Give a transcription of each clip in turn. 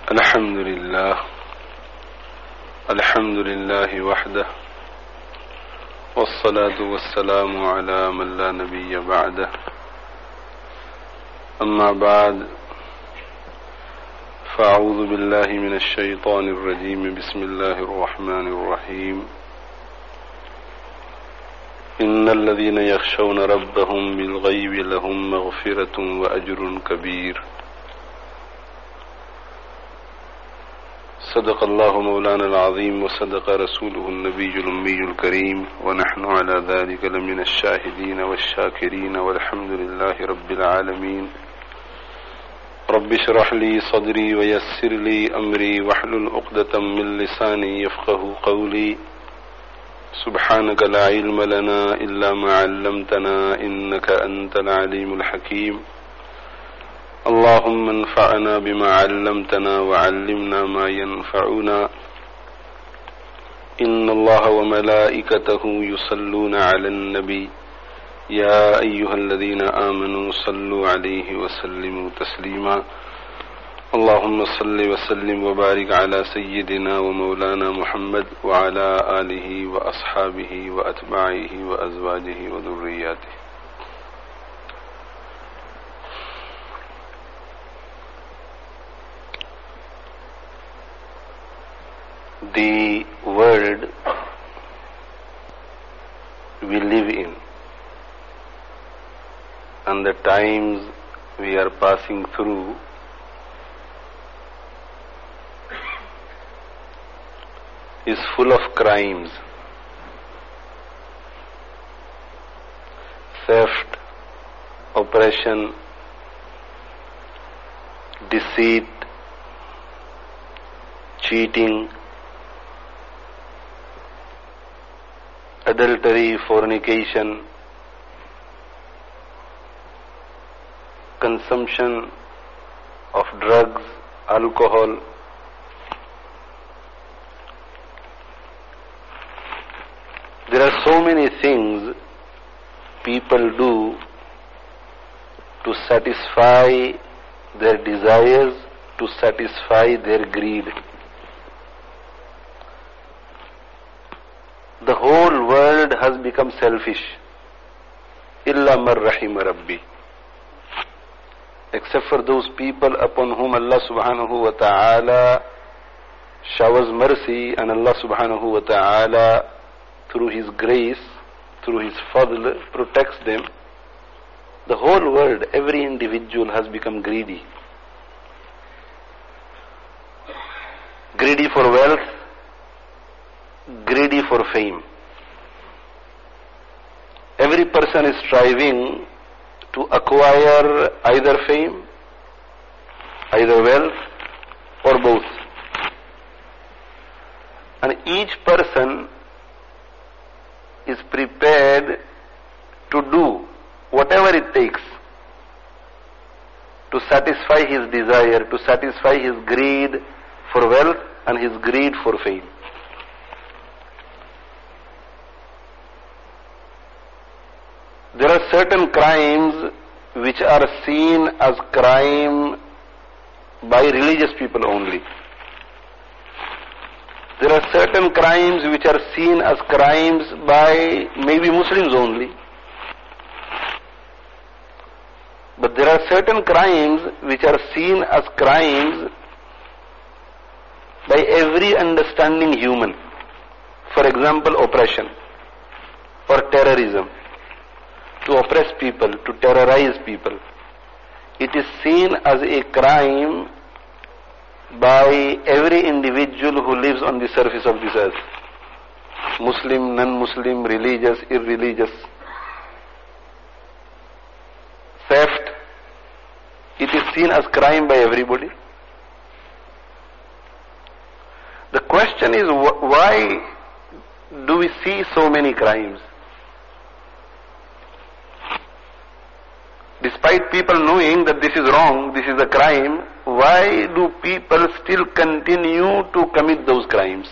الحمد لله وحده والصلاة والسلام على من لا نبي بعده أما بعد فأعوذ بالله من الشيطان الرجيم بسم الله الرحمن الرحيم إن الذين يخشون ربهم بالغيب لهم مغفرة وأجر كبير صدق الله مولانا العظيم وصدق رسوله النبي الأمي الكريم ونحن على ذلك لمن الشاهدين والشاكرين والحمد لله رب العالمين رب اشرح لي صدري ويسر لي أمري واحلل عقدة من لساني يفقه قولي سبحانك لا علم لنا إلا ما علمتنا إنك أنت العليم الحكيم اللهم انفعنا بما علمتنا وعلمنا ما ينفعنا إن الله وملائكته يصلون على النبي يا أيها الذين آمنوا صلوا عليه وسلموا تسليما اللهم صل وسلم وبارك على سيدنا ومولانا محمد وعلى آله وأصحابه وأتباعه وأزواجه وذرياته. The world we live in and the times we are passing through is full of crimes, theft, oppression, deceit, cheating, adultery, fornication, consumption of drugs, alcohol. There are so many things people do to satisfy their desires, to satisfy their greed. The whole world has become selfish. Illa man rahima rabbi. Except for those people upon whom Allah subhanahu wa ta'ala showers mercy, and Allah subhanahu wa ta'ala through His grace, through His fadl, protects them. The whole world, every individual has become greedy. Greedy for wealth, greedy for fame. Every person is striving to acquire either fame, either wealth, or both. And each person is prepared to do whatever it takes to satisfy his desire, to satisfy his greed for wealth and his greed for fame. There are certain crimes which are seen as crime by religious people only. There are certain crimes which are seen as crimes by maybe Muslims only. But there are certain crimes which are seen as crimes by every understanding human. For example, oppression or terrorism. To oppress people, to terrorize people. It is seen as a crime by every individual who lives on the surface of this earth. Muslim, non-Muslim, religious, irreligious. Theft, it is seen as crime by everybody. The question is, why do we see so many crimes? Despite people knowing that this is wrong, this is a crime, why do people still continue to commit those crimes?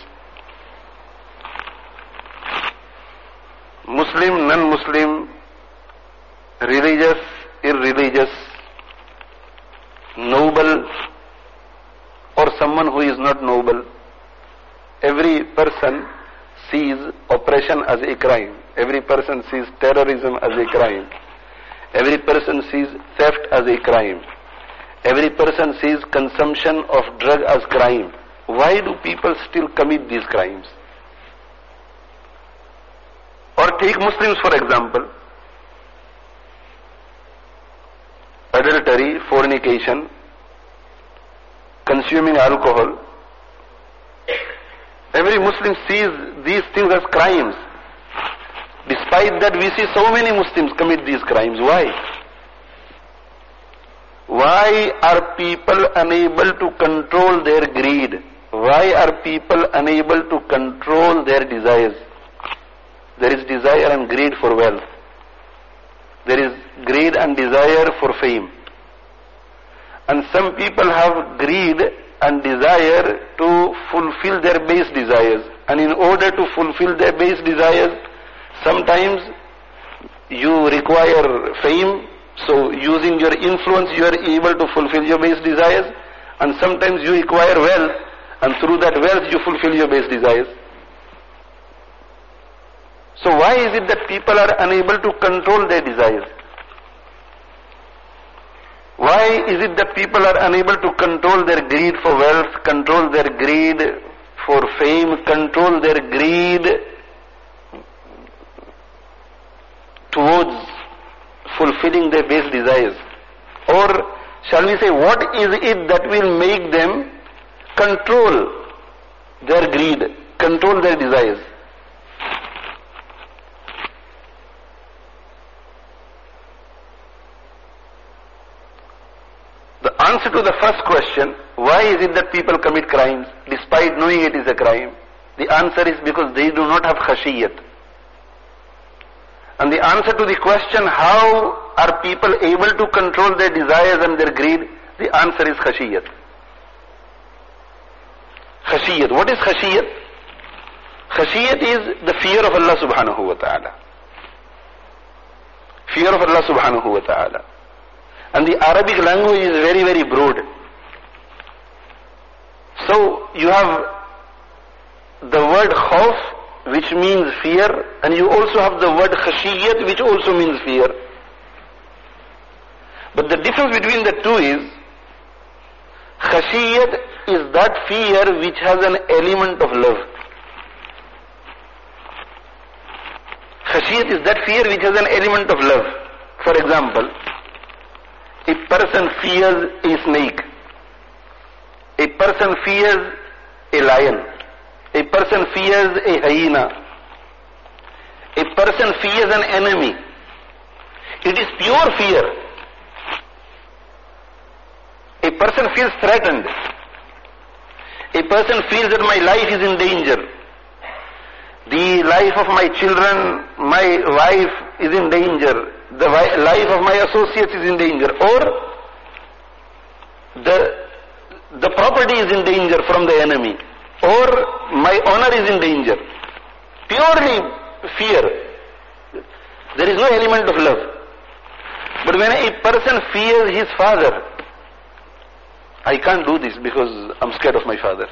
Muslim, non-Muslim, religious, irreligious, noble, or someone who is not noble. Every person sees oppression as a crime. Every person sees terrorism as a crime. Every person sees theft as a crime. Every person sees consumption of drug as crime. Why do people still commit these crimes? Or take Muslims for example. Adultery, fornication, consuming alcohol. Every Muslim sees these things as crimes. Despite that, we see so many Muslims commit these crimes. Why? Why are people unable to control their greed? Why are people unable to control their desires? There is desire and greed for wealth. There is greed and desire for fame. And some people have greed and desire to fulfill their base desires. And in order to fulfill their base desires, sometimes you require fame, so using your influence you are able to fulfill your base desires, and sometimes you require wealth, and through that wealth you fulfill your base desires. So why is it that people are unable to control their desires? Why is it that people are unable to control their greed for wealth, control their greed for fame, control their greed towards fulfilling their base desires? Or shall we say, what is it that will make them control their greed, control their desires? The answer to the first question, why is it that people commit crimes despite knowing it is a crime? The answer is because they do not have khashiyat. And the answer to the question, how are people able to control their desires and their greed? The answer is khashiyat. Khashiyat. What is khashiyat? Khashiyat is the fear of Allah subhanahu wa ta'ala. Fear of Allah subhanahu wa ta'ala. And the Arabic language is very, very broad. So you have the word khawf, which means fear, and you also have the word khashiyat, which also means fear. But the difference between the two is, khashiyat is that fear which has an element of love. Khashiyat is that fear which has an element of love. For example, a person fears a snake. A person fears a lion. A person fears a hyena. A person fears an enemy. It is pure fear. A person feels threatened. A person feels that my life is in danger. The life of my children, my wife is in danger. The life of my associates is in danger. Or the property is in danger from the enemy. Or my honor is in danger. Purely fear. There is no element of love. But when a person fears his father, I can't do this because I'm scared of my father.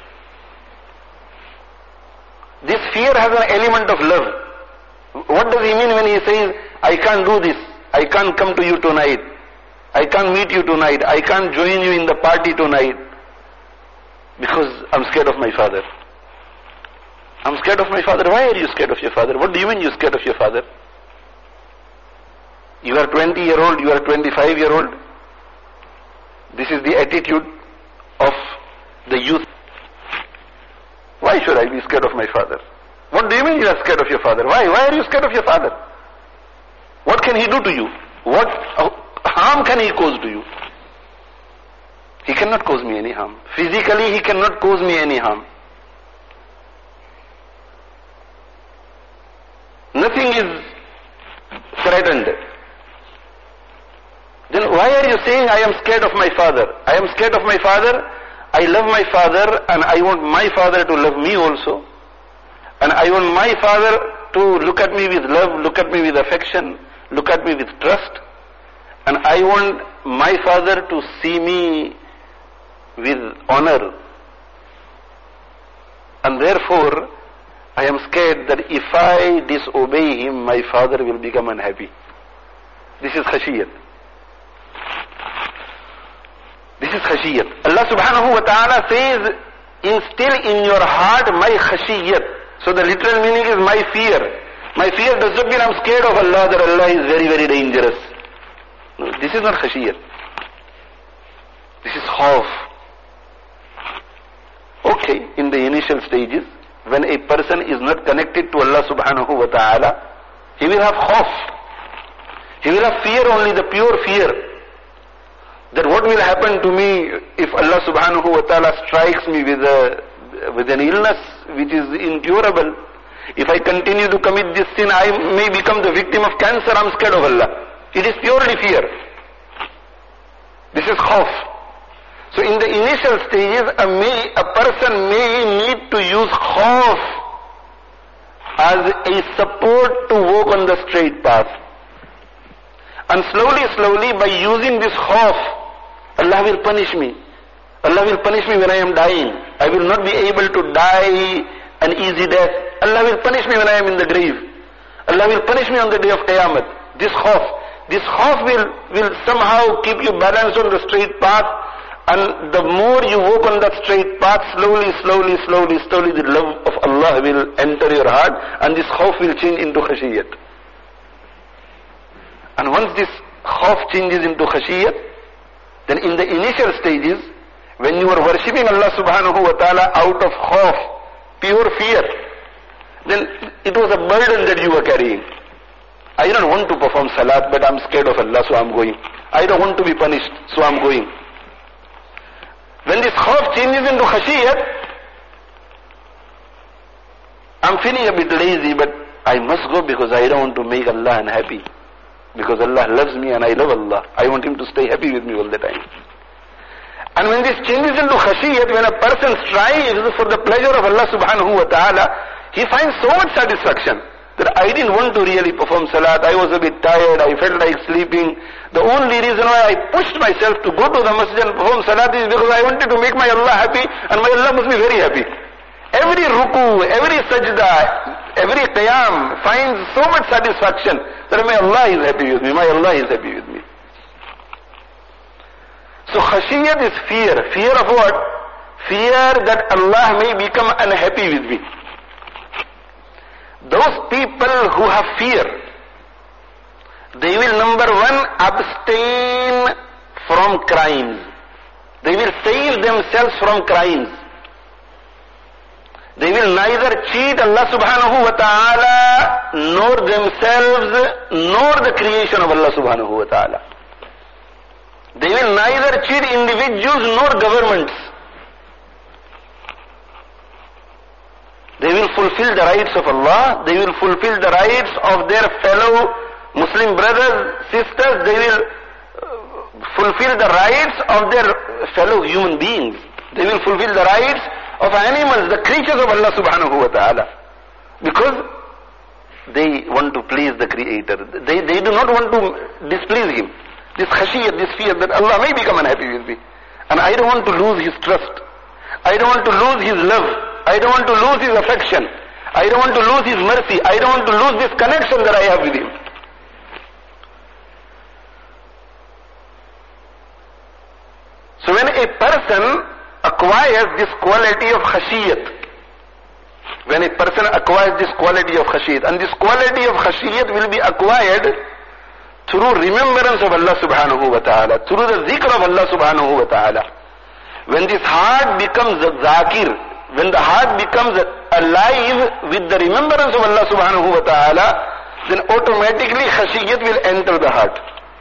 This fear has an element of love. What does he mean when he says, I can't do this, I can't come to you tonight, I can't meet you tonight, I can't join you in the party tonight, because I'm scared of my father. I'm scared of my father. Why are you scared of your father? What do you mean you're scared of your father? You are 20-year-old, you are 25-year-old. This is the attitude of the youth. Why should I be scared of my father? What do you mean you are scared of your father? Why? Why are you scared of your father? What can he do to you? What harm can he cause to you? He cannot cause me any harm. Physically, he cannot cause me any harm. Nothing is threatened. Then why are you saying I am scared of my father? I am scared of my father. I love my father and I want my father to love me also. And I want my father to look at me with love, look at me with affection, look at me with trust. And I want my father to see me with honor. And therefore, I am scared that if I disobey him, my father will become unhappy. This is khashiyat. This is khashiyat. Allah subhanahu wa ta'ala says, instill in your heart my khashiyat. So the literal meaning is my fear. My fear does not mean I am scared of Allah, that Allah is very, very dangerous. No, this is not khashiyat. This is khawf. Okay, in the initial stages, when a person is not connected to Allah subhanahu wa ta'ala, he will have khawf. He will have fear, only the pure fear. That what will happen to me if Allah subhanahu wa ta'ala strikes me with an illness which is incurable. If I continue to commit this sin, I may become the victim of cancer. I am scared of Allah. It is purely fear. This is khawf. So in the initial stages, a person may need to use khawf as a support to walk on the straight path. And slowly, by using this khawf, Allah will punish me. Allah will punish me when I am dying. I will not be able to die an easy death. Allah will punish me when I am in the grave. Allah will punish me on the day of Qiyamah. This khawf will somehow keep you balanced on the straight path, and the more you walk on that straight path, slowly, the love of Allah will enter your heart, and this khawf will change into khashiyat. And once this khawf changes into khashiyat, then in the initial stages, when you are worshipping Allah subhanahu wa ta'ala out of khawf, pure fear, then it was a burden that you were carrying. I don't want to perform salat, but I'm scared of Allah, so I'm going. I don't want to be punished, so I'm going. When this khawf changes into khashiyat, I'm feeling a bit lazy, but I must go because I don't want to make Allah unhappy. Because Allah loves me and I love Allah. I want Him to stay happy with me all the time. And when this changes into khashiyat, when a person strives for the pleasure of Allah subhanahu wa ta'ala, he finds so much satisfaction that I didn't want to really perform salat. I was a bit tired. I felt like sleeping. The only reason why I pushed myself to go to the masjid and perform salat is because I wanted to make my Allah happy, and my Allah must be very happy. Every ruku, every sajda, every qiyam finds so much satisfaction that my Allah is happy with me, my Allah is happy with me. So khashiyat is fear. Fear of what? Fear that Allah may become unhappy with me. Those people who have fear, they will, number one, abstain from crimes. They will save themselves from crimes. They will neither cheat Allah subhanahu wa ta'ala, nor themselves, nor the creation of Allah subhanahu wa ta'ala. They will neither cheat individuals nor governments. They will fulfill the rights of Allah. They will fulfill the rights of their fellow Muslim brothers, sisters. They will fulfill the rights of their fellow human beings. They will fulfill the rights of animals, the creatures of Allah subhanahu wa ta'ala. Because they want to please the Creator. They do not want to displease Him. This khashiyat, this fear that Allah may become unhappy with me. And I don't want to lose His trust. I don't want to lose His love. I don't want to lose His affection. I don't want to lose His mercy. I don't want to lose this connection that I have with Him. So when a person acquires this quality of khashiyat, when a person acquires this quality of khashiyat, and this quality of khashiyat will be acquired through remembrance of Allah subhanahu wa ta'ala, through the zikr of Allah subhanahu wa ta'ala. When this heart becomes a zakir, when the heart becomes alive with the remembrance of Allah subhanahu wa ta'ala, then automatically khashiyat will enter the heart.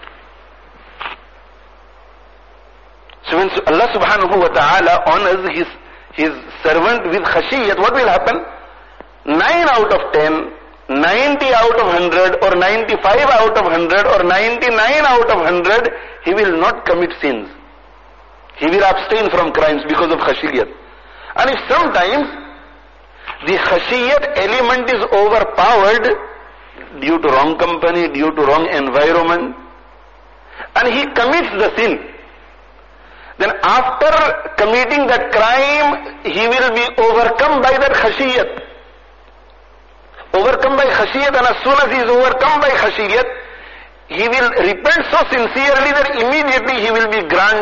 So when Allah subhanahu wa ta'ala honors his servant with khashiyat, what will happen? 9 out of 10, 90 out of 100, or 95 out of 100, or 99 out of 100, he will not commit sins. He will abstain from crimes because of khashiyat. And if sometimes the khashiyat element is overpowered due to wrong company, due to wrong environment, and he commits the sin, then after committing that crime, he will be overcome by that khashiyat. Overcome by khashiyat, and as soon as he is overcome by khashiyat, he will repent so sincerely that immediately he will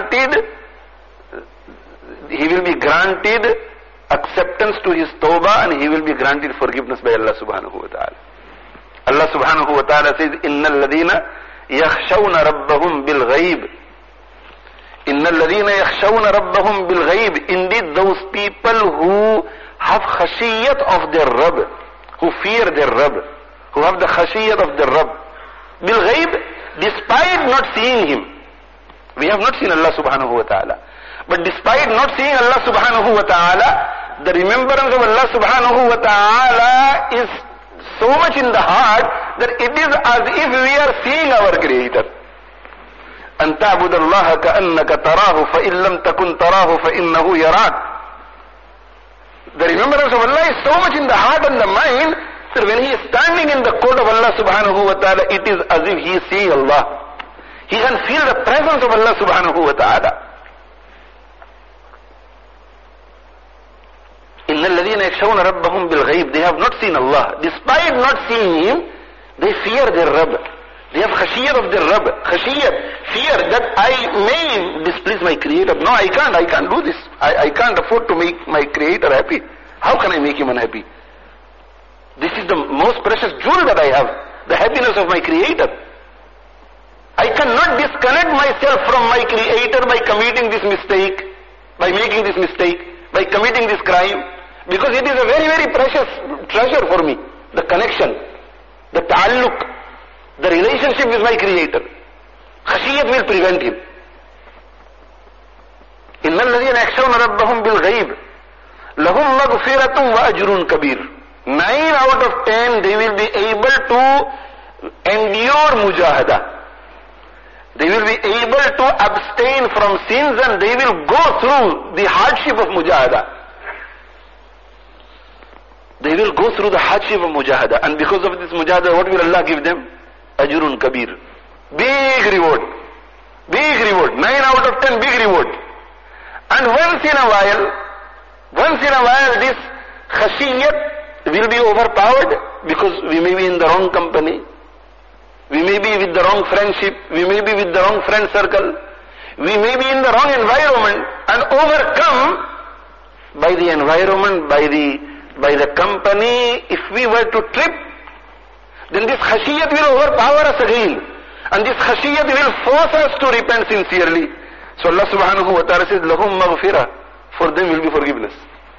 be granted acceptance to his tawbah, and he will be granted forgiveness by Allah subhanahu wa ta'ala. Allah subhanahu wa ta'ala says, إِنَّ الَّذِينَ يَخْشَوْنَ رَبَّهُمْ بِالْغَيْبِ. إِنَّ الَّذِينَ يَخْشَوْنَ رَبَّهُمْ بِالْغَيْبِ. Indeed, those people who have khashiyat of their Rabb, who fear their Rabb, who have the khashiyat of their Rabb, bil-ghayb, despite not seeing him. We have not seen Allah subhanahu wa ta'ala. But despite not seeing Allah subhanahu wa ta'ala, the remembrance of Allah subhanahu wa ta'ala is so much in the heart that it is as if we are seeing our Creator. أَن تَعْبُدَ اللَّهَ كَأَنَّكَ تَرَاهُ فَإِن لَمْ تَكُنْ تَرَاهُ فَإِنَّهُ يَرَاكَ. The remembrance of Allah is so much in the heart and the mind that when he is standing in the court of Allah subhanahu wa ta'ala, it is as if he is seeing Allah. He can feel the presence of Allah subhanahu wa ta'ala. إِنَّ الَّذِينَ يَخْشَوْنَ رَبَّهُمْ بِالْغَيْبِ. They have not seen Allah. Despite not seeing him, they fear their Rabb. They have khashiyat of their Rabb. Khashiyat, fear that I may displease my Creator. No, I can't do this. I can't afford to make my Creator happy. How can I make him unhappy? This is the most precious jewel that I have, the happiness of my Creator. I cannot disconnect myself from my Creator by committing this mistake, by making this mistake, by committing this crime, because it is a very, very precious treasure for me. The connection, the ta'alluq, the relationship with my Creator. Khashiyat will prevent him. إِنَّ الَّذِينَ يَخْشَوْنَ رَبَّهُمْ بِالْغَيْبِ لَهُمْ مَغْفِرَةٌ وَأَجْرٌ كَبِيرٌ. 9 out of 10 they will be able to endure mujahada. They will be able to abstain from sins, and they will go through the hardship of mujahada. They will go through the hardship of mujahada, and because of this mujahada, what will Allah give them? Ajrun kabir. Big reward. Big reward. 9 out of 10 big reward. And once in a while this khashiyat will be overpowered, because we may be in the wrong company. We may be with the wrong friendship, we may be with the wrong friend circle, we may be in the wrong environment, and overcome by the environment, by the company. If we were to trip, then this khashiyat will overpower us again, and this khashiyat will force us to repent sincerely. So Allah subhanahu wa ta'ala says, lahum maghfirah, for them will be forgiveness.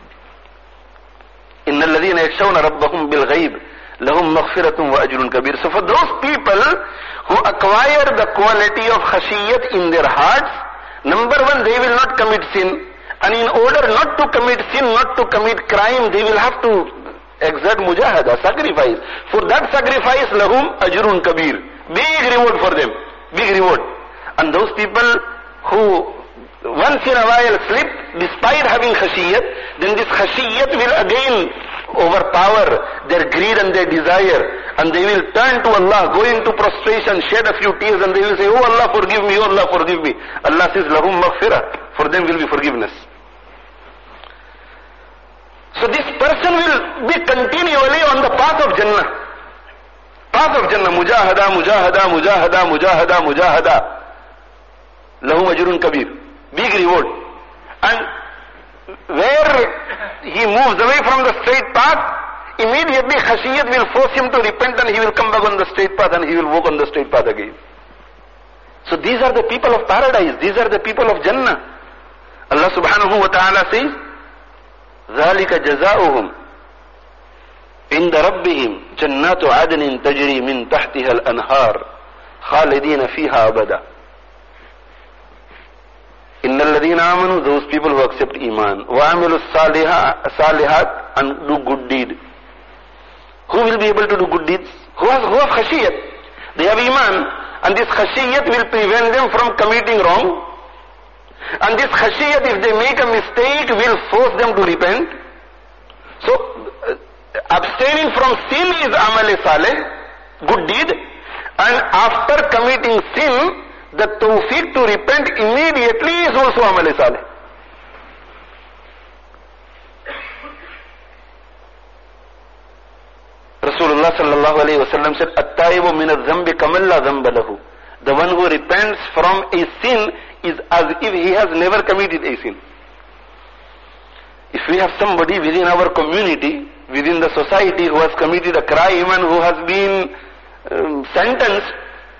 إِنَّ الَّذِينَ يَخْشَوْنَ رَبَّهُمْ بِالْغَيْبِ لَهُمْ مَغْفِرَةٌ وَأَجْرٌ كَبِيرٌ. So for those people who acquire the quality of khashiyat in their hearts, number one, they will not commit sin. And in order not to commit sin, not to commit crime, they will have to exert mujahada, sacrifice. For that sacrifice, lahum ajrun kabir. Big reward for them. Big reward. And those people who once in a while slip, despite having khashiyat, then this khashiyat will again overpower their greed and their desire, and they will turn to Allah, go into prostration, shed a few tears, and they will say, oh Allah forgive me, oh Allah forgive me. Allah says, lahum maghfirah, for them will be forgiveness. So this person will be continually on the path of Jannah. Path of Jannah, mujahada, mujahada, mujahada, mujahada, mujahada. Lahum ajrun kabir. Big reward. And where he moves away from the straight path, immediately khashiyat will force him to repent, and he will come back on the straight path, and he will walk on the straight path again. So these are the people of paradise. These are the people of Jannah. Allah subhanahu wa ta'ala says, ذَلِكَ جَزَاؤُهُمْ عِنْدَ رَبِّهِمْ جَنَّاتُ عَدْنٍ تَجْرِي مِنْ تَحْتِهَا الْأَنْهَارُ خَالِدِينَ فِيهَا أَبَدًا. إِنَّ الَّذِينَ آمَنُوا, those people who accept Iman, وَعَمِلُوا الصَّالِحَاتِ, and do good deed. Who will be able to do good deeds? Who have khashiyat? They have Iman, and this khashiyat will prevent them from committing wrong. And this khashiyat, if they make a mistake, will force them to repent. So, abstaining from sin is amal saleh, good deed. And after committing sin, the tawfiq to repent immediately is also amal salih. Rasulullah sallallahu alayhi wa sallam said, "At-taibu min adh-dhanbi kaman la dhanba lahu." The one who repents from a sin is as if he has never committed a sin. If we have somebody within our community, within the society who has committed a crime and who has been sentenced,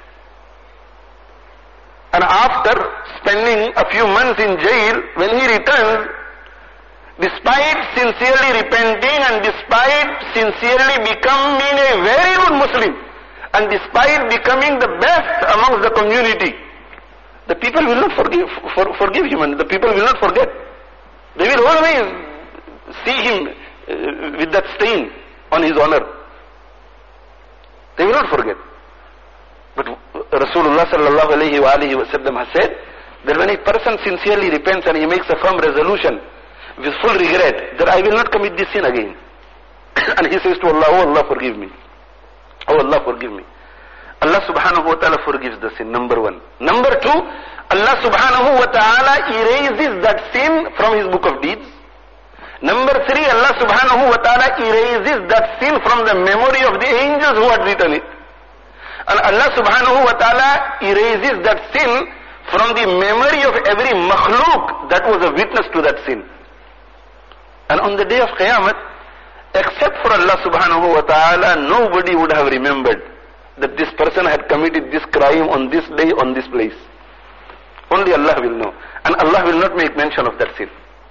and after spending a few months in jail, when he returns, despite sincerely repenting and despite sincerely becoming a very good Muslim, and despite becoming the best amongst the community, the people will not forgive him, and the people will not forget. They will always see him with that stain on his honor. They will not forget. But Rasulullah sallallahu alayhi wa sallam has said that when a person sincerely repents and he makes a firm resolution with full regret that I will not commit this sin again, and he says to Allah, "Oh Allah, forgive me. Oh Allah, forgive me." Allah subhanahu wa ta'ala forgives the sin, number one. Number two, Allah subhanahu wa ta'ala erases that sin from his book of deeds. Number three, Allah subhanahu wa ta'ala erases that sin from the memory of the angels who had written it. And Allah subhanahu wa ta'ala erases that sin from the memory of every makhluk that was a witness to that sin. And on the day of Qiyamah, except for Allah subhanahu wa ta'ala, nobody would have remembered that this person had committed this crime on this day, on this place. Only Allah will know. And Allah will not make mention of that sin.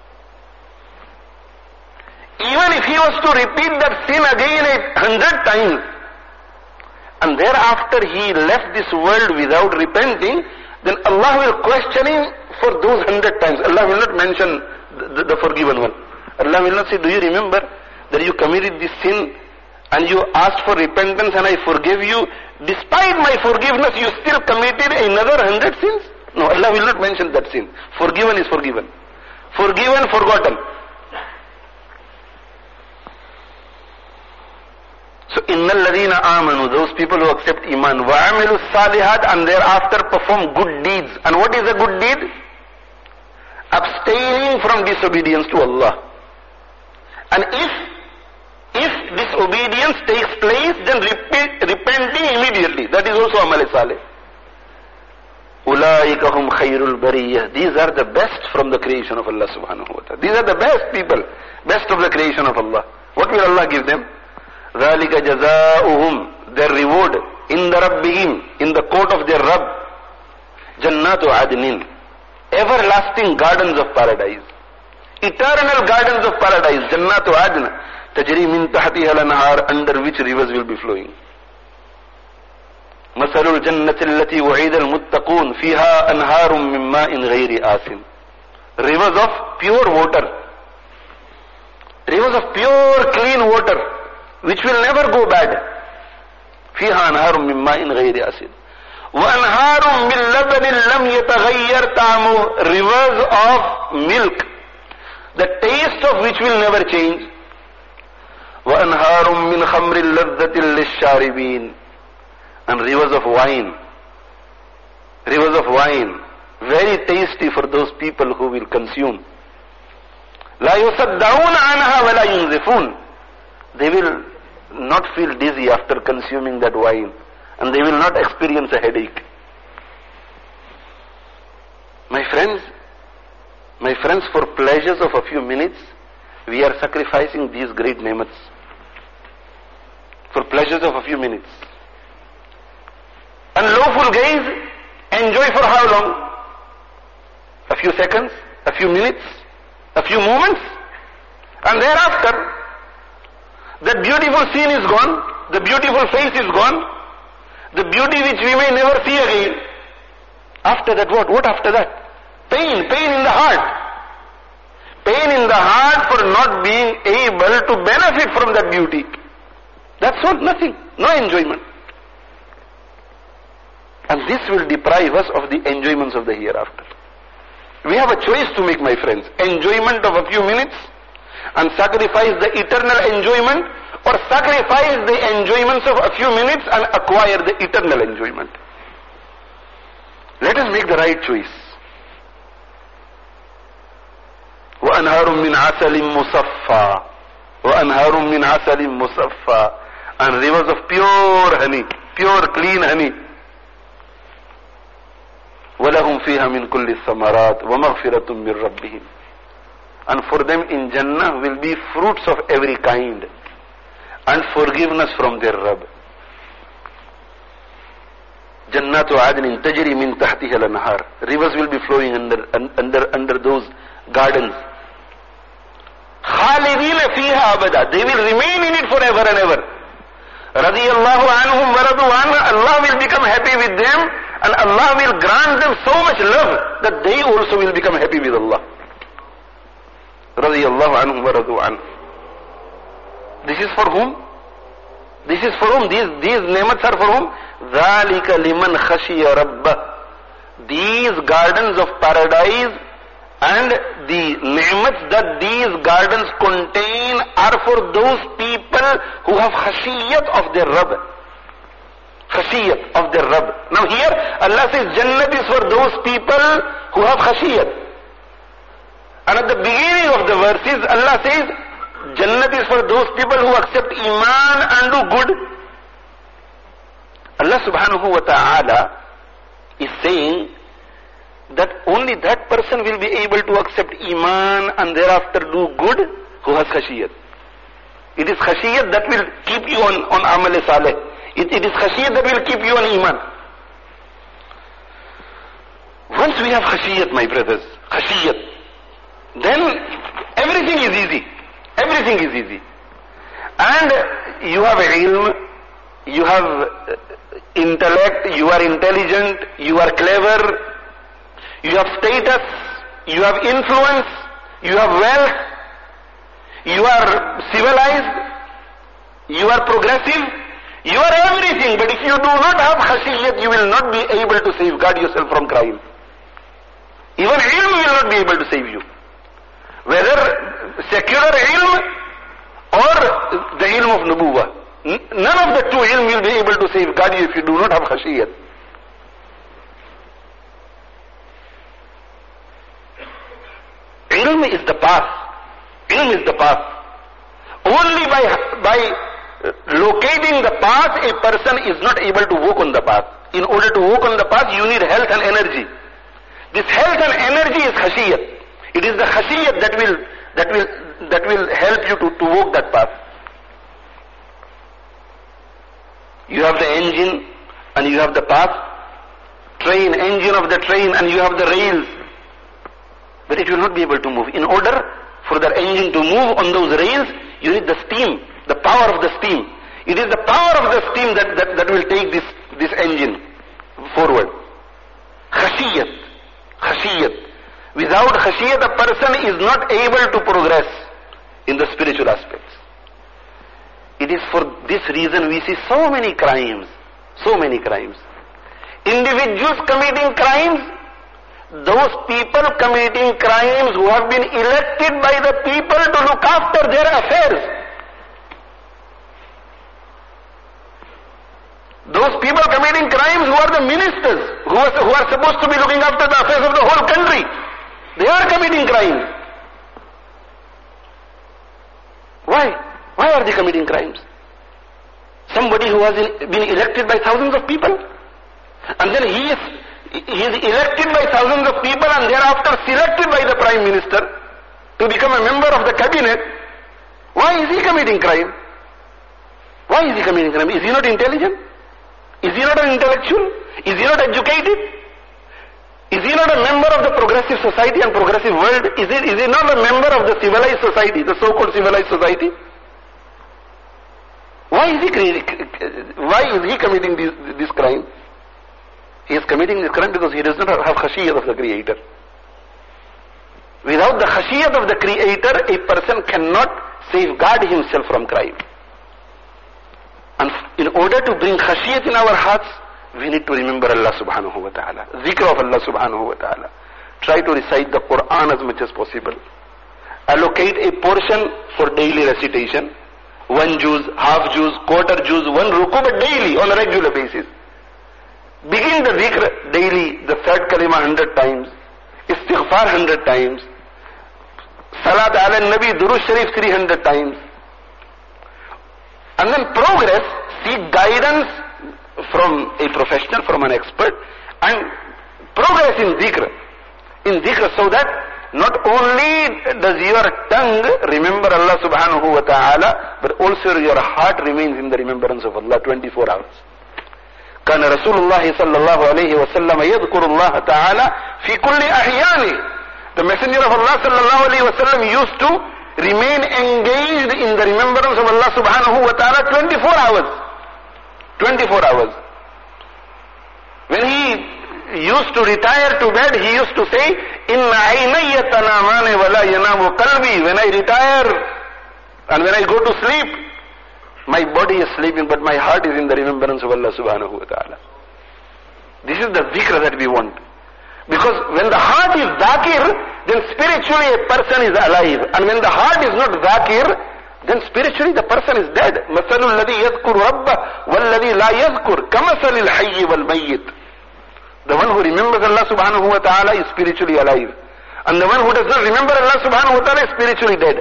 Even if he was to repeat that sin again 100 times, and thereafter he left this world without repenting, then Allah will question him for those 100 times. Allah will not mention the forgiven one. Allah will not say, "Do you remember that you committed this sin and you asked for repentance and I forgave you? Despite my forgiveness, you still committed another 100 sins?" No, Allah will not mention that sin. Forgiven is forgiven. Forgiven, forgotten. So, innal ladina amanu, those people who accept iman, wa amilu salihat, and thereafter perform good deeds. And what is a good deed? Abstaining from disobedience to Allah. And if disobedience takes place, then repenting immediately. That is also amal salih. Ulaika hum khayrul bariyah. These are the best from the creation of Allah subhanahu wa ta'ala. These are the best people, best of the creation of Allah. What will Allah give them? ذَلِكَ جَزَاؤُهُمْ, their reward, in the Rabbihim, in the court of their Rabb. Jannatu adnin, everlasting gardens of paradise. Eternal gardens of paradise. Jannatu adn, tajri min tahtiha al-anhar, under which rivers will be flowing. مثل الجنة التي وعد المتقون فيها أنهار من ماء غير آسن. Rivers of pure water. Rivers of pure clean water, which will never go bad. فيها أنهار من ماء غير آسن. وأنهار من لبن لم يتغير طعمه. Rivers of milk, the taste of which will never change. وأنهار من خمر لذة للشاربين. And rivers of wine, very tasty for those people who will consume. لا يصدعون عنها ولا ينزفون. They will not feel dizzy after consuming that wine, and they will not experience a headache. My friends, for pleasures of a few minutes, we are sacrificing these great nemats. For pleasures of a few minutes. And lawful gaze, enjoy for how long? A few seconds, a few minutes, a few moments, and thereafter, that beautiful scene is gone, the beautiful face is gone, the beauty which we may never see again. After that, what? What after that? Pain in the heart. Pain in the heart for not being able to benefit from that beauty. That's all, nothing, no enjoyment. And this will deprive us of the enjoyments of the hereafter. We have a choice to make, my friends. Enjoyment of a few minutes and sacrifice the eternal enjoyment, or sacrifice the enjoyments of a few minutes and acquire the eternal enjoyment. Let us make the right choice. وَأَنْهَارٌ مِّنْ عَسَلٍ مُصَفَّى وَأَنْهَارٌ مِّنْ عَسَلٍ مُصَفَّى, and rivers of pure honey, pure clean honey. وَلَهُمْ فِيهَا مِنْ كُلِّ الثَّمَرَاتِ وَمَغْفِرَةٌ مِّنْ رَبِّهِمْ, and for them in Jannah will be fruits of every kind and forgiveness from their Rabb. Jannatu adnin tajri min tahtiha al-anhar, rivers will be flowing under those gardens. Khalidina fiha abada, they will remain in it forever and ever. Radiyallahu anhum wa radu anhu, Allah will become happy with them, and Allah will grant them so much love that they also will become happy with Allah. Radiyallahu anhum wa radu anhu. This is for whom? This is for whom? These ni'mats are for whom? ذَلِكَ لِمَنْ خَشِيَ رَبَّهُ. These gardens of paradise and the ni'mats that these gardens contain are for those people who have khashiyat of their Rabb. Khashiyat of their Rabb. Now here Allah says Jannat is for those people who have khashiyat. And at the beginning of the verses Allah says Jannat is for those people who accept Iman and do good. Allah subhanahu wa ta'ala is saying that only that person will be able to accept Iman and thereafter do good who has khashiyat. It is khashiyat that will keep you on amal saleh. It is khashiyat that will keep you on Iman. Once we have khashiyat, my brothers, khashiyat, then everything is easy. Everything is easy. And you have ilm, you have intellect, you are intelligent, you are clever, you have status, you have influence, you have wealth, you are civilized, you are progressive, you are everything. But if you do not have khashiyat, you will not be able to safeguard yourself from crime. Even ilm will not be able to save you. Whether secular ilm or the ilm of nubuwwah. None of the two ilm will be able to safeguard you if you do not have khashiyat. Ilm is the path. Ilm is the path. Only by locating the path, a person is not able to walk on the path. In order to walk on the path, you need health and energy. This health and energy is khashiyat. It is the khashiyat that will help you to walk that path. You have the engine and you have the path, train, engine of the train, and you have the rails. But it will not be able to move. In order for the engine to move on those rails, you need the steam, the power of the steam. It is the power of the steam that will take this engine forward. Khashiyat. Khashiyat. Without khashiyat, a person is not able to progress in the spiritual aspects. It is for this reason we see so many crimes. So many crimes. Individuals committing crimes, those people committing crimes who have been elected by the people to look after their affairs. Those people committing crimes who are the ministers, who are supposed to be looking after the affairs of the whole country. They are committing crimes. Why? Why are they committing crimes? Somebody who has been elected by thousands of people, and then he is elected by thousands of people and thereafter selected by the Prime Minister to become a member of the cabinet. Why is he committing crime? Why is he committing crime? Is he not intelligent? Is he not an intellectual? Is he not educated? Is he not a member of the progressive society and progressive world? Is he not a member of the civilized society, the so-called civilized society? Why is he committing this crime? He is committing this crime because he does not have khashiyat of the Creator. Without the khashiyat of the Creator, a person cannot safeguard himself from crime. And in order to bring khashiyat in our hearts, we need to remember Allah subhanahu wa ta'ala. Zikr of Allah subhanahu wa ta'ala. Try to recite the Quran as much as possible. Allocate a portion for daily recitation. 1 juz, half juz, quarter juz, 1 ruku, but daily, on a regular basis. Begin the dhikr daily, the third kalima 100 times, istighfar 100 times, salat ala nabi, durud sharif 300 times. And then progress, seek guidance from a professional, from an expert, and progress in dhikr. So that not only does your tongue remember Allah subhanahu wa ta'ala, but also your heart remains in the remembrance of Allah 24 hours. كان رسول الله صلى الله عليه وسلم يذكر الله تعالى في كل أحيانه. The messenger of Allah صلى الله عليه وسلم used to remain engaged in the remembrance of Allah subhanahu wa ta'ala 24 hours. 24 hours. When he used to retire to bed, he used to say, Inna aynayya tanamane wala yanamu qalbi. When I retire and when I go to sleep, my body is sleeping, but my heart is in the remembrance of Allah subhanahu wa ta'ala. This is the dhikr that we want. Because when the heart is dhakir, then spiritually a person is alive. And when the heart is not dhakir, then spiritually the person is dead. مَثَلُ الَّذِي يَذْكُرُ رَبَّهُ وَالَّذِي لَا يَذْكُرُ كَمَثَلِ الْحَيِّ وَالْمَيِّتِ. The one who remembers Allah subhanahu wa ta'ala is spiritually alive. And the one who does not remember Allah subhanahu wa ta'ala is spiritually dead.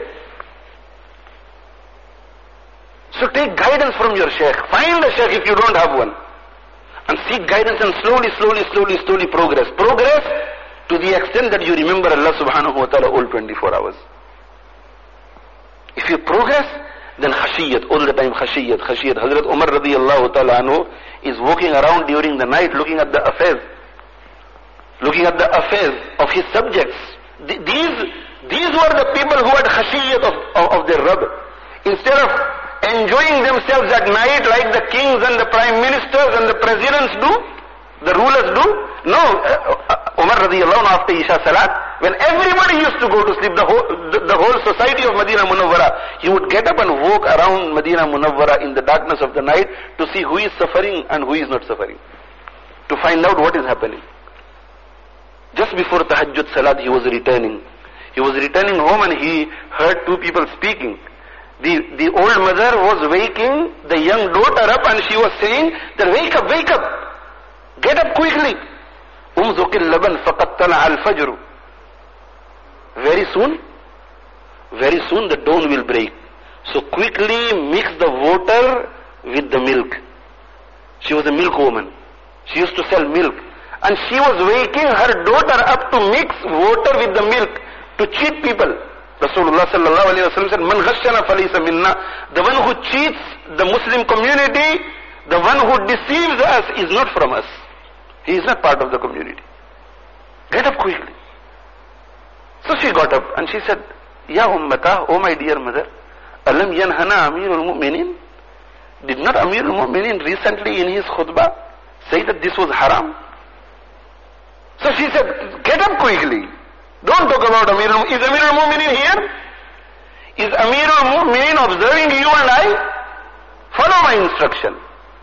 So take guidance from your shaykh. Find a shaykh if you don't have one. And seek guidance and slowly progress. Progress to the extent that you remember Allah subhanahu wa ta'ala all 24 hours. If you progress, then khashiyat, all the time khashiyat. Hazrat Umar radiyallahu ta'ala anhu is walking around during the night looking at the affairs of his subjects. These were the people who had khashiyat of their Rabb. Instead of enjoying themselves at night like the kings and the prime ministers and the presidents do, the rulers do. No, Umar radiyallahu anhu after Isha Salat, when everybody used to go to sleep, the whole society of Madinah Munawwara, he would get up and walk around Madinah Munawwara in the darkness of the night to see who is suffering and who is not suffering, to find out what is happening. Just before Tahajjud Salat, he was returning home and he heard two people speaking. The old mother was waking the young daughter up and she was saying that wake up, get up quickly. Umzukil laban faqad tala al fajr. Very soon the dawn will break. So quickly mix the water with the milk. She was a milk woman. She used to sell milk. And she was waking her daughter up to mix water with the milk to cheat people. Rasulullah sallallahu alayhi wa sallam said, Man ghashana falaysa minna. The one who cheats the Muslim community, the one who deceives us is not from us. He is not part of the community. Get up quickly. So she got up and she said, Ya ummata, oh my dear mother, alam yanhana Amirul Mu'minin? Did not Amirul Mu'minin recently in his khutbah say that this was haram? So she said, get up quickly. Don't talk about Amirul Mu'minin. Is Amirul Mu'minin here? Is Amirul Mu'minin observing you and I? Follow my instruction.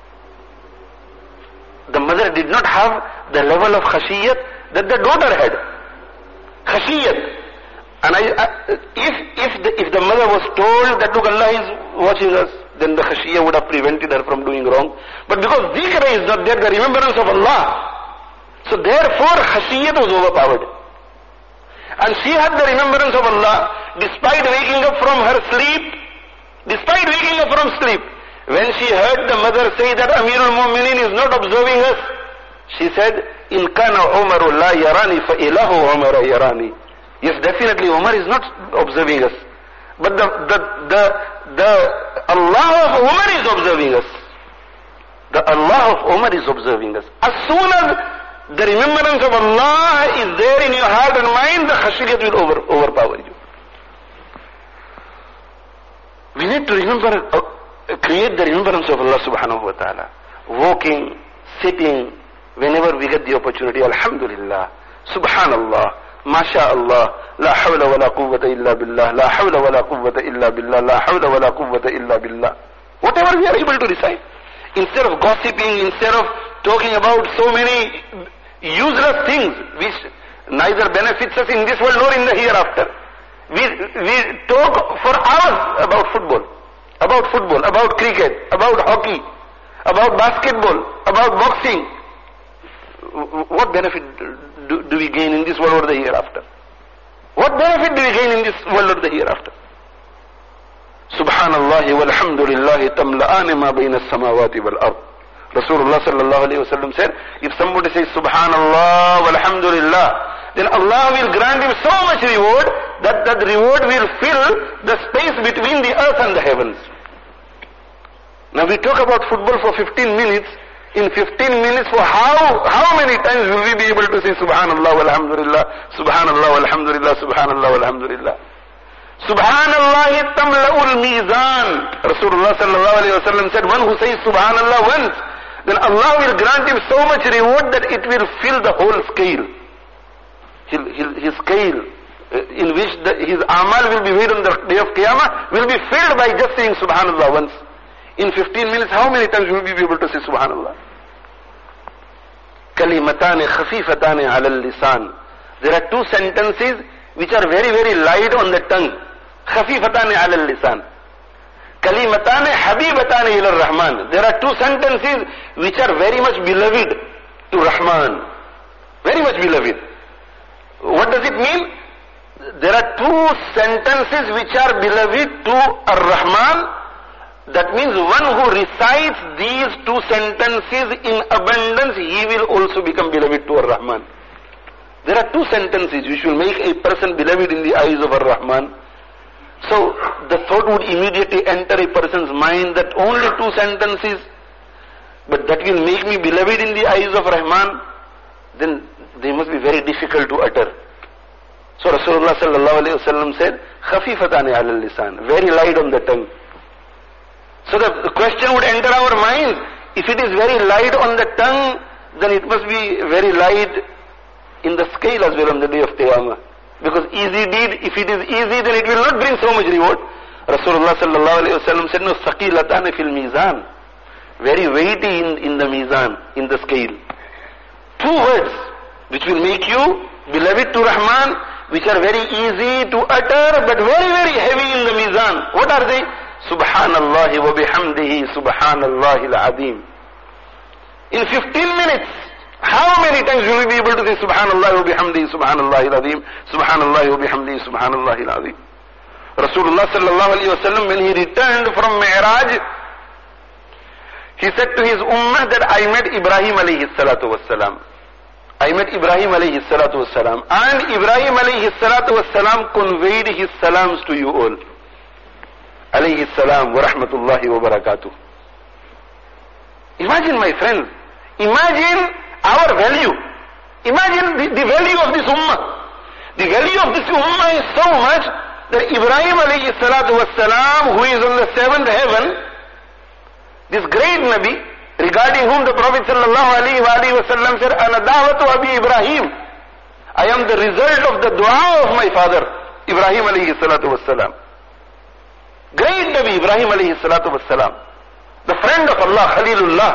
The mother did not have the level of khashiyat that the daughter had. Khashiyat. And if the mother was told that look, Allah is watching us, then the khashiyah would have prevented her from doing wrong. But because dhikr is not there, the remembrance of Allah, so therefore khashiyat was overpowered. And she had the remembrance of Allah despite waking up from her sleep. When she heard the mother say that Amirul Mu'minin is not observing us, she said, In kana Umaru la yarani fa ilahu Umar yarani. Yes, definitely Umar is not observing us. But the Allah of Umar is observing us. The Allah of Umar is observing us. As soon as the remembrance of Allah is there in your heart and mind, the khashiyat will overpower you. We need to create the remembrance of Allah subhanahu wa ta'ala. Walking, sitting, whenever we get the opportunity, alhamdulillah, subhanallah, masha'Allah, la hawla wa la quwwata illa billah, la hawla wa la quwwata illa billah, la hawla wa la quwwata illa billah. Whatever we are able to recite. Instead of gossiping, instead of talking about so many useless things which neither benefits us in this world nor in the hereafter. We talk for hours about football, about cricket, about hockey, about basketball, about boxing. what benefit do we gain in this world or the hereafter? What benefit do we gain in this world or the hereafter? Subhanallah walhamdulillah tamla'ani ma bayna as-samawati wal ard. Rasulullah sallallahu alayhi wa sallam said, if somebody says Subhanallah walhamdulillah, then Allah will grant him so much reward that that reward will fill the space between the earth and the heavens. Now we talk about football for 15 minutes. In 15 minutes, for how many times will we be able to say Subhanallah walhamdulillah, Subhanallah walhamdulillah, Subhanallah walhamdulillah? Subhanallah tamla'ul mizan. Rasulullah sallallahu alayhi wa sallam said, one who says Subhanallah once, then Allah will grant him so much reward that it will fill the whole scale. His scale in which his amal will be weighed on the day of Qiyamah will be filled by just saying Subhanallah once. In 15 minutes, how many times will we be able to say Subhanallah? Kalimatani khafifatani ala al-lisan. There are two sentences which are very, very light on the tongue. Khafifatani ala al-lisan. Kalimatani habibatani ila al-Rahman. There are two sentences which are very much beloved to Rahman. Very much beloved. What does it mean? There are two sentences which are beloved to Ar-Rahman. That means one who recites these two sentences in abundance, he will also become beloved to Ar-Rahman. There are two sentences which will make a person beloved in the eyes of Ar-Rahman. So the thought would immediately enter a person's mind that only two sentences, but that will make me beloved in the eyes of Rahman, then they must be very difficult to utter. So Rasulullah sallallahu alayhi wa sallam said, Khafifatani ala al-lisan, very light on the tongue. So the question would enter our mind, if it is very light on the tongue, then it must be very light in the scale as well on the day of Qiyamah. Because easy deed, if it is easy, then it will not bring so much reward. Rasulullah sallallahu alayhi wa sallam said, no, saqilatani fil mizan. Very weighty in the mizan, in the scale. Two words which will make you beloved to Rahman, which are very easy to utter, but very, very heavy in the mizan. What are they? Subhanallah wa bihamdihi subhanallah al-azim. In 15 minutes, how many times will we be able to say Subhanallah wa bihamdihi subhanallah al-azim, Subhanallah wa bihamdihi subhanallah al-azim? Rasulullah sallallahu alayhi wa sallam, when he returned from Mi'raj, he said to his ummah that I met Ibrahim alayhi salatu wassalam. I met Ibrahim alayhi salatu wassalam. And Ibrahim alayhi salatu wassalam conveyed his salams to you all. Alayhi salam wa rahmatullahi wa barakatuh. Imagine, my friends, imagine our value. Imagine the value of this ummah. The value of this ummah is so much that Ibrahim alayhi salatu wassalam, who is on the seventh heaven, this great Nabi, regarding whom the Prophet sallallahu alayhi wa sallam said, Ana da'watu Abi Ibrahim. I am the result of the dua of my father, Ibrahim alayhi salatu wassalam. Great Nabi Ibrahim alayhi salatu wassalam, the friend of Allah, Khalilullah.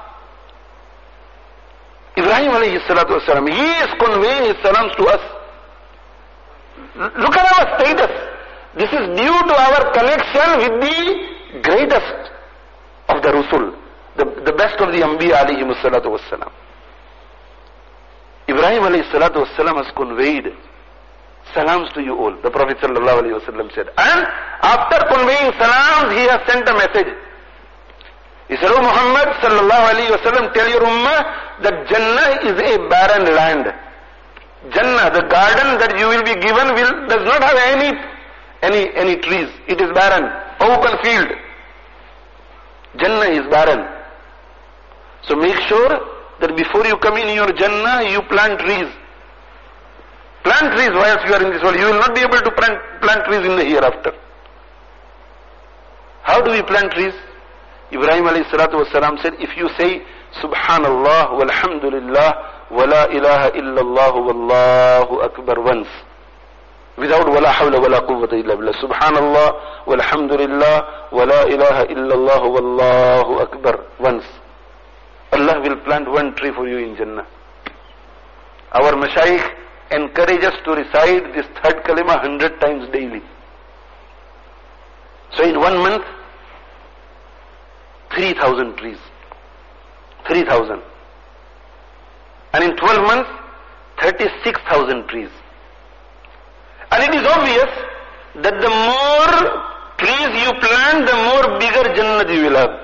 Ibrahim alayhi salatu wassalam, he is conveying his salams to us. Look at our status. This is due to our connection with the greatest of the Rusul, the best of the Anbiya alayhi salatu wassalam. Ibrahim alayhi salatu wassalam has conveyed salams to you all, the Prophet sallallahu alayhi wa sallam said. And after conveying salams, he has sent a message. He said, O Muhammad sallallahu alayhi wa sallam, tell your ummah that Jannah is a barren land. Jannah, the garden that you will be given, does not have any trees. It is barren, open field. Jannah is barren. So make sure that before you come in your Jannah, you plant trees. Plant trees whilst you are in this world. You will not be able to plant trees in the hereafter. How do we plant trees? Ibrahim alayhi salatu wasalam said, if you say Subhanallah walhamdulillah wa la ilaha illallah wallahu akbar once, without wala hawla wala quwwata illa billah, Subhanallah walhamdulillah wa la ilaha illallah wallahu akbar once, Allah will plant one tree for you in Jannah. Our mashayikh encourage us to recite this third kalima 100 times daily. So in 1 month, 3,000 trees. 3,000. And in 12 months, 36,000 trees. And it is obvious that the more trees you plant, the more bigger Jannat you will have.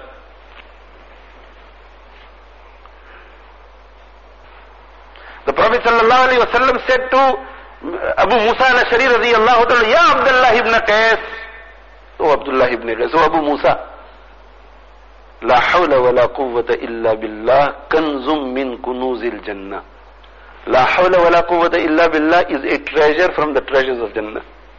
The Prophet ﷺ said to Abu Musa al-Ashari radiyallahu ta'ala, Ya Abdullah ibn Qais, O Abdullah ibn Qais, O Abu Musa, La hawla wa la quwwata illa billah, kanzum min kunuzil Jannah. La hawla wa la quwwata illa billah is a treasure from the treasures of Jannah.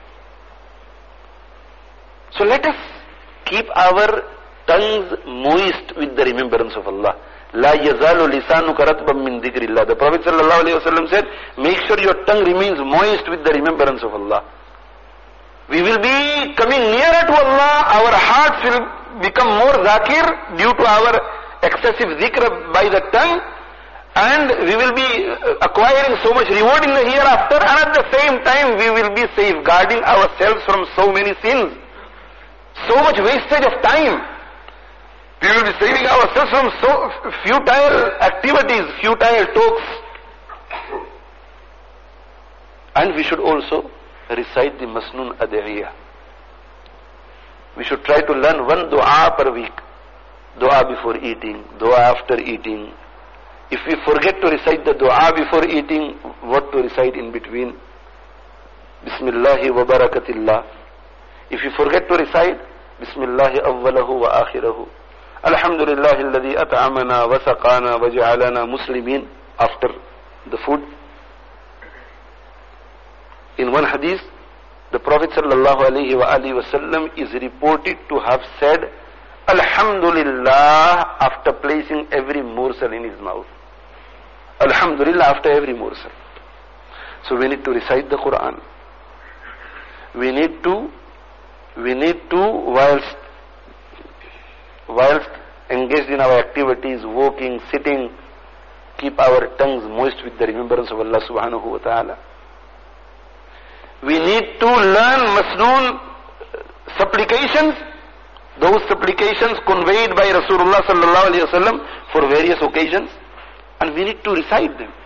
So let us keep our tongues moist with the remembrance of Allah. La yazalu lisanuka ratban min dhikrillah. The Prophet ﷺ said, make sure your tongue remains moist with the remembrance of Allah. We will be coming nearer to Allah, our hearts will become more zakir due to our excessive zikr by the tongue, and we will be acquiring so much reward in the hereafter, and at the same time we will be safeguarding ourselves from so many sins, so much wastage of time. We will be saving ourselves from so futile activities, futile talks. And we should also recite the Masnoon Ad'iyah. We should try to learn one dua per week. Dua before eating, dua after eating. If we forget to recite the dua before eating, what to recite in between? Bismillahi wa barakatillah. If you forget to recite, Bismillahi awwalahu wa akhirahu. Alhamdulillahi alladhi at'amana wa saqana wa ja'alana muslimin after the food. In one hadith, the Prophet sallallahu alayhi wa alihi wasallam is reported to have said, Alhamdulillah after placing every morsel in his mouth. Alhamdulillah after every morsel. So we need to recite the Quran. We need to whilst engaged in our activities, walking, sitting, keep our tongues moist with the remembrance of Allah subhanahu wa ta'ala. We need to learn Masnoon supplications, those supplications conveyed by Rasulullah sallallahu alayhi wa sallam for various occasions, and we need to recite them.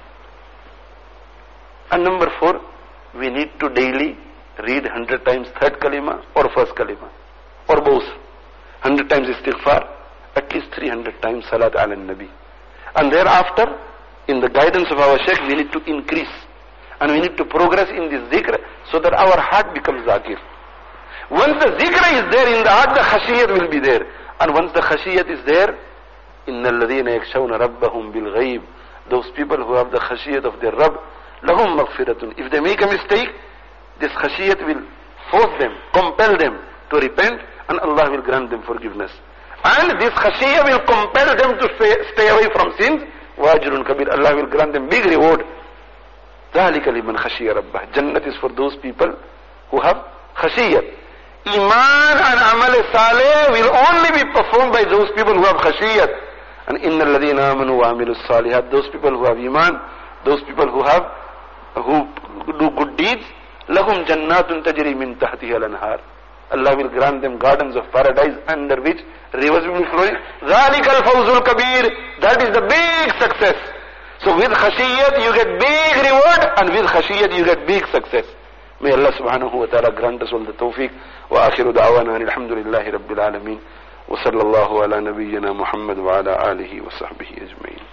And number 4, we need to daily read 100 times third kalima or first kalima, or both. 100 times istighfar, at least 300 times salat ala nabi. And thereafter, in the guidance of our Shaykh, we need to increase. And we need to progress in this zikr so that our heart becomes zakir. Once the zikr is there in the heart, the khashiyat will be there. And once the khashiyat is there, إِنَّ الَّذِينَ يَخْشَوْنَ رَبَّهُمْ بِالْغَيْبِ, those people who have the khashiyat of their Rabb, لَهُمْ مَغْفِرَةٌ. If they make a mistake, this khashiyat will force them, compel them to repent, and Allah will grant them forgiveness. And this khashiyah will compel them to stay away from sins. Wajrun kabir, Allah will grant them big reward. ذَلِكَ لِمَنْ خَشِيَ رَبَّهِ. Jannat is for those people who have khashiyah. Iman and amal saleh will only be performed by those people who have khashiyah. And إِنَّ الَّذِينَ آمَنُوا وَعَمِلُوا الصَّالِحَاتِ, those people who have iman, those people who do good deeds, لَهُمْ جَنَّاتٌ تَجْرِي مِنْ تَحْتِهَا الْأَنْهَارِ. Allah will grant them gardens of paradise under which rivers will be flowing. ذَلِكَ الْفَوْزُ الْكَبِيرُ. That is the big success. So with khashiyat you get big reward, and with khashiyat you get big success. May Allah subhanahu wa ta'ala grant us all the tawfiq. Wa akhiru da'wana alhamdulillahi rabbil alameen. Wa sallallahu ala nabiyyina Muhammad wa ala alihi wa sahbihi ajma'in.